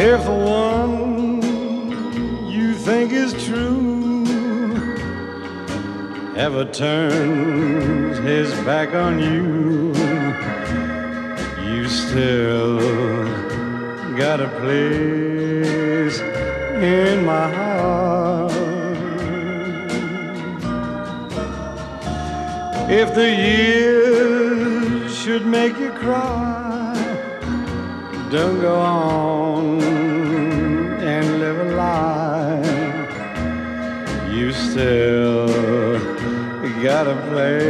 If the one you think is true ever turns his back on you, you still got a place in my heart. If the years should make you cry, don't go on and live a lie. You still got a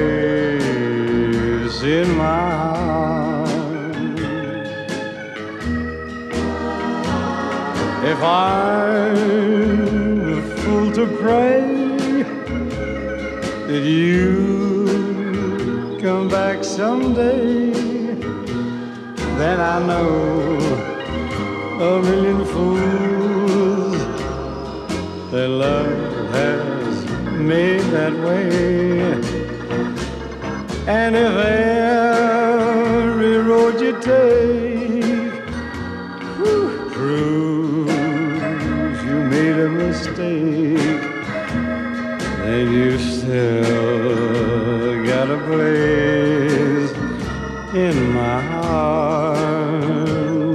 place in my heart. If I'm a fool to pray that you come back someday, then I know a million fools their love has made that way. And if every road you take proves you made a mistake, then you still got a place in my heart.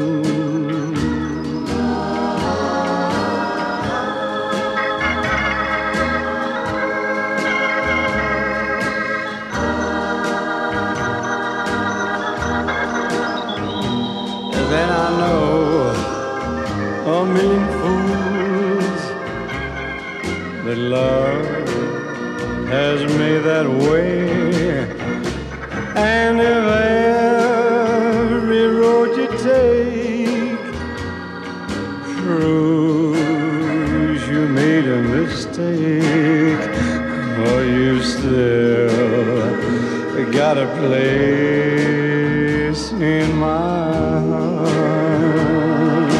Then I know a million fools that love has made that way. And if every road you take proves you made a mistake, oh, you still got a place in my heart.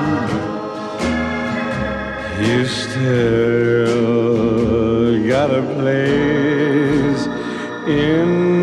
You still got a place in